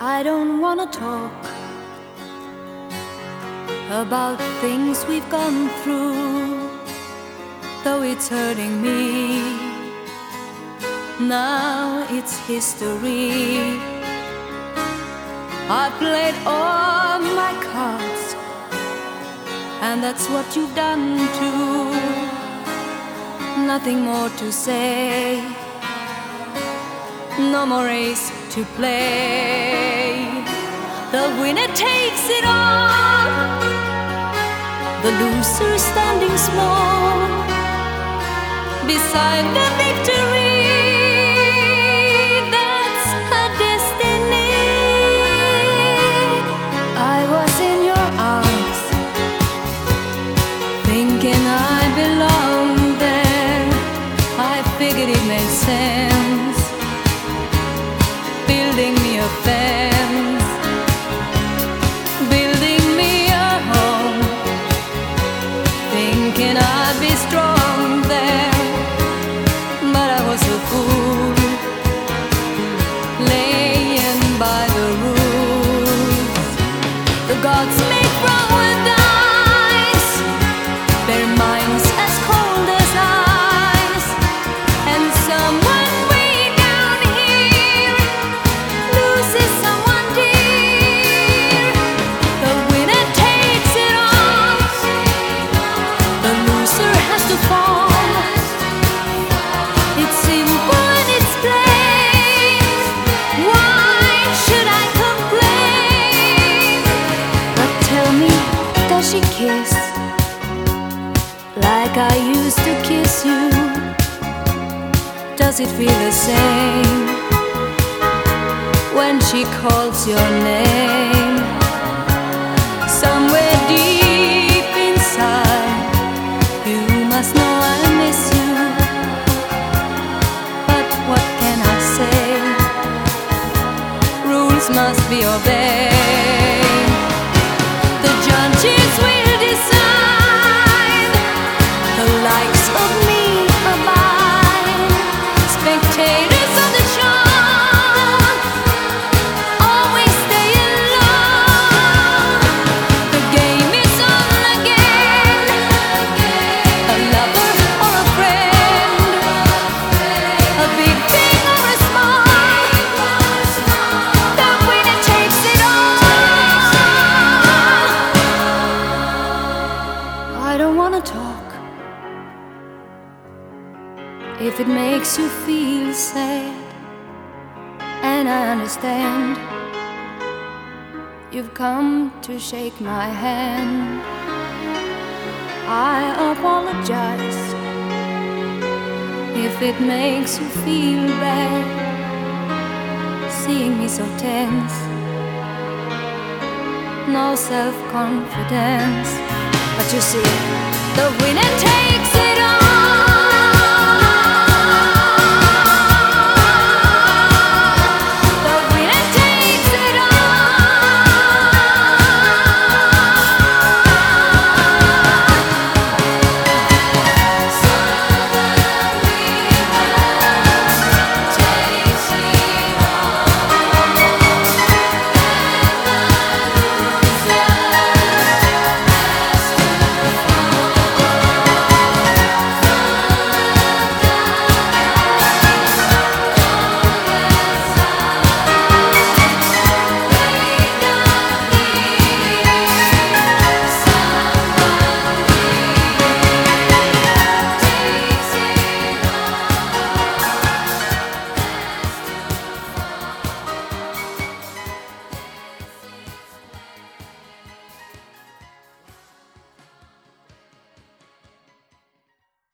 I don't wanna talk about things we've gone through, though it's hurting me. Now it's history. I played all my cards, and that's what you've done too. Nothing more to say, no more race to play. The winner takes it all, the loser standing small beside the victory. That's her destiny. I was in your arms, thinking I belonged there. I figured it made sense, building me a fence, building me a home, thinking I'd be strong there. But I was a fool, laying by the rules. The gods make wrong with ice, their minds as cold as ice. And someone way down here loses someone dear. The winner takes it all, the loser has to fall. It's simple and it's plain. Why should I complain? But tell me, does she kiss like I used to kiss you? Does it feel the same when she calls your name? Somewhere deep inside, you must know I miss you. But what can I say? Rules must be obeyed. The judges will decide, the likes of me abide. Spectators of the show always stay alone. The game is on again, a lover or a friend, a big thing or a small, the winner takes it all. I don't wanna talk if it makes you feel sad, and I understand. You've come to shake my hand. I apologize if it makes you feel bad, seeing me so tense, no self-confidence. But you see, the winner takes it all.